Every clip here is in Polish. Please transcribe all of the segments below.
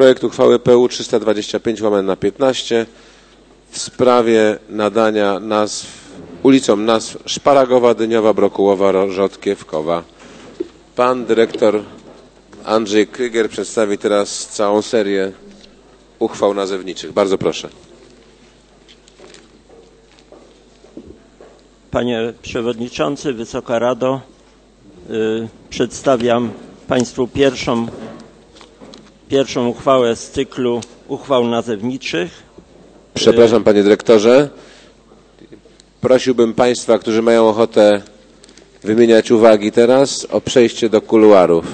projekt uchwały PU 325/15 w sprawie nadania ulicom nazw Szparagowa, Dyniowa, Brokułowa, Rzodkiewkowa. Pan dyrektor Andrzej Krygier przedstawi teraz całą serię uchwał nazewniczych. Bardzo proszę. Panie Przewodniczący, Wysoka Rado, przedstawiam Państwu pierwszą uchwałę z cyklu uchwał nazewniczych. Przepraszam, panie dyrektorze. Prosiłbym państwa, którzy mają ochotę wymieniać uwagi teraz, o przejście do kuluarów.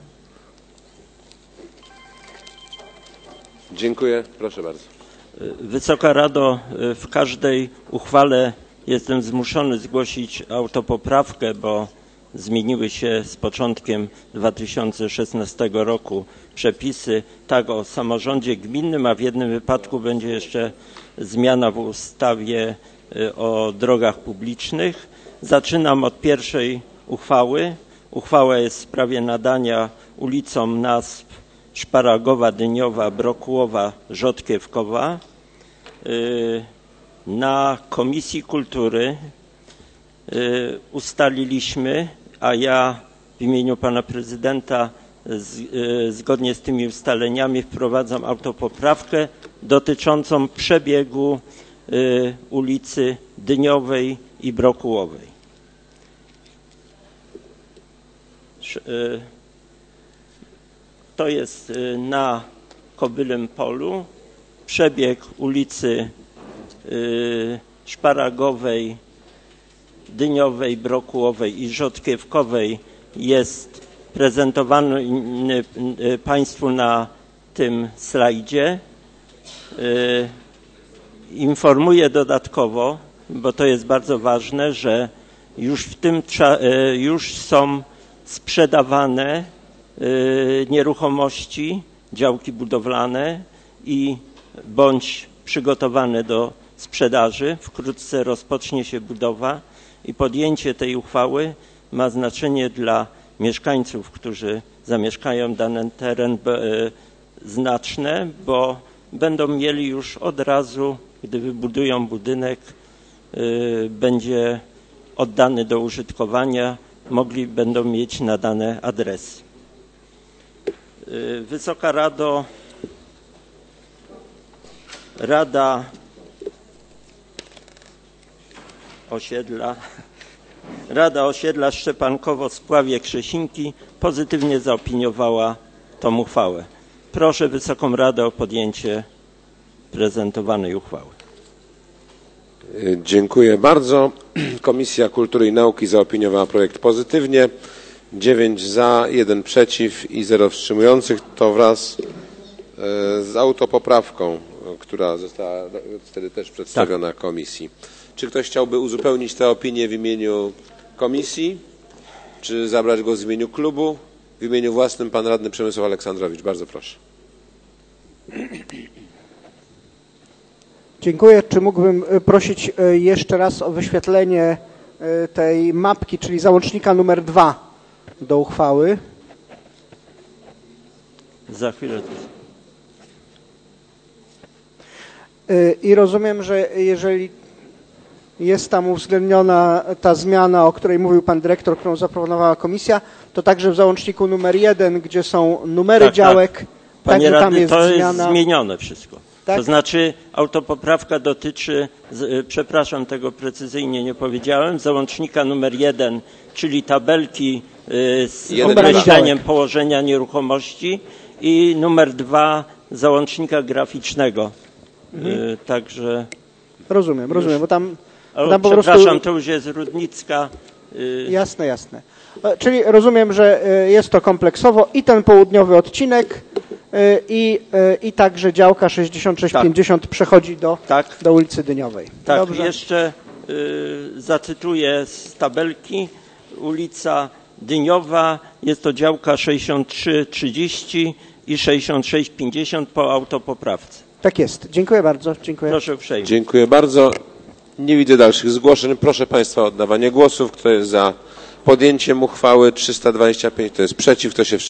Dziękuję. Proszę bardzo. Wysoka Rado, w każdej uchwale jestem zmuszony zgłosić autopoprawkę, bo zmieniły się z początkiem 2016 roku przepisy tak o samorządzie gminnym, a w jednym wypadku będzie jeszcze zmiana w ustawie o drogach publicznych. Zaczynam od pierwszej uchwały. Uchwała jest w sprawie nadania ulicom nazw Szparagowa, Dyniowa, Brokułowa, Rzodkiewkowa. Na Komisji Kultury ustaliliśmy, a ja w imieniu pana prezydenta zgodnie z tymi ustaleniami wprowadzam autopoprawkę dotyczącą przebiegu ulicy Dyniowej i Brokułowej. To jest na Kobylem Polu. Przebieg ulicy Szparagowej, Dyniowej, Brokułowej i Rzodkiewkowej jest prezentowany Państwu na tym slajdzie. Informuję dodatkowo, bo to jest bardzo ważne, że już są sprzedawane nieruchomości, działki budowlane bądź przygotowane do sprzedaży. Wkrótce rozpocznie się budowa i podjęcie tej uchwały ma znaczenie dla mieszkańców, którzy zamieszkają dany teren, znaczne, bo będą mieli już od razu, gdy wybudują budynek, będzie oddany do użytkowania, będą mieć nadane adresy. Wysoka Rado, Rada Osiedla Szczepankowo-Spławie-Krzesinki pozytywnie zaopiniowała tą uchwałę. Proszę Wysoką Radę o podjęcie prezentowanej uchwały. Dziękuję bardzo. Komisja Kultury i Nauki zaopiniowała projekt pozytywnie. 9 za, 1 przeciw i 0 wstrzymujących. To wraz z autopoprawką, która została wtedy też przedstawiona komisji. Czy ktoś chciałby uzupełnić tę opinię w imieniu komisji? Czy zabrać głos w imieniu klubu? W imieniu własnym pan radny Przemysław Aleksandrowicz. Bardzo proszę. Dziękuję. Czy mógłbym prosić jeszcze raz o wyświetlenie tej mapki, czyli załącznika numer 2 do uchwały? Za chwilę. I rozumiem, że jeżeli jest tam uwzględniona ta zmiana, o której mówił pan dyrektor, którą zaproponowała komisja, to także w załączniku numer 1, gdzie są numery działek, tak. Panie także tam radny, jest to zmiana. jest zmienione wszystko. Tak? To znaczy autopoprawka dotyczy, przepraszam, tego precyzyjnie nie powiedziałem, załącznika numer 1, czyli tabelki z określeniem położenia nieruchomości, i numer 2 załącznika graficznego. Także Rozumiem, bo tam po przepraszam, prostu... to już jest Rudnicka. Jasne. Czyli rozumiem, że jest to kompleksowo i ten południowy odcinek i także działka 6650 przechodzi do ulicy Dyniowej. Tak, Dobrze. jeszcze zacytuję z tabelki. Ulica Dyniowa, jest to działka 6330 i 6650 po autopoprawce. Tak jest. Dziękuję bardzo. Dziękuję. Proszę uprzejmie. Dziękuję bardzo. Nie widzę dalszych zgłoszeń. Proszę państwa o oddawanie głosów. Kto jest za podjęciem uchwały 325, kto jest przeciw, kto się wstrzymał?